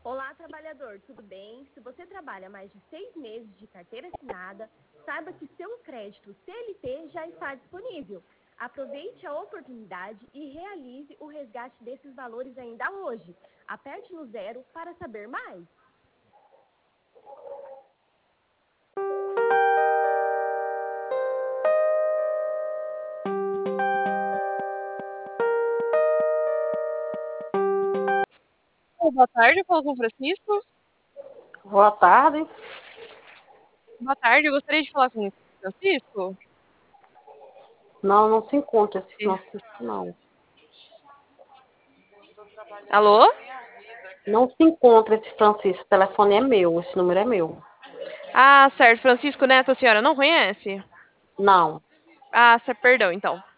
Olá, trabalhador, tudo bem? Se você trabalha mais de 6 meses de carteira assinada, saiba que seu crédito CLT já está disponível. Aproveite a oportunidade e realize o resgate desses valores ainda hoje. Aperte no 0 para saber mais. Boa tarde, eu falo com o Francisco. Boa tarde. Boa tarde, eu gostaria de falar com o Francisco. Não se encontra esse Francisco, não. Alô? Não se encontra esse Francisco. O telefone é meu, esse número é meu. Ah, certo. Francisco Neto, a senhora não conhece? Não. Ah, certo, perdão, então.